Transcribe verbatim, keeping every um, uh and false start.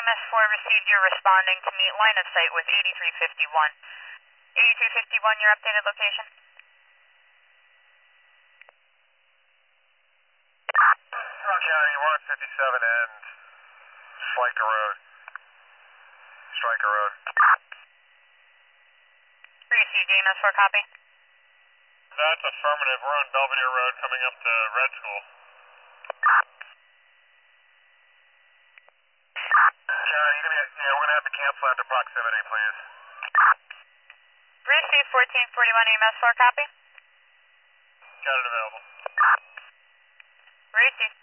S four received. You're responding to meet line of sight with eighty-three fifty-one. eighty-three fifty-one, your updated location? County, we're on fifty-seven and Striker Road. Striker Road. Received, E M S four, copy. That's affirmative. We're on Belvedere Road coming up to Red School. County, you're gonna, yeah, we're going to have to cancel after proximity, please. Received, fourteen forty-one, E M S four, copy. Got it available. Received.